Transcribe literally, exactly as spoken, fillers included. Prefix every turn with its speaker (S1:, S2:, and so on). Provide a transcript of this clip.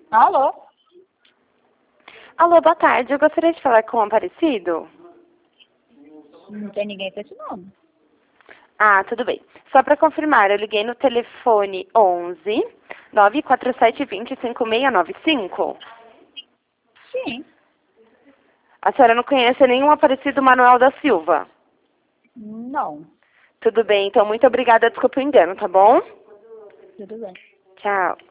S1: Alô?
S2: Alô, boa tarde. Eu gostaria de falar com o Aparecido.
S1: Não tem ninguém com esse nome.
S2: Ah, tudo bem. Só para confirmar, eu liguei no telefone onze, nove quatro sete dois zero, cinco seis nove cinco.
S1: Sim.
S2: A senhora não conhece nenhum Aparecido Manuel da Silva?
S1: Não.
S2: Tudo bem, então muito obrigada. Desculpa o engano, tá bom?
S1: Tudo bem.
S2: Tchau.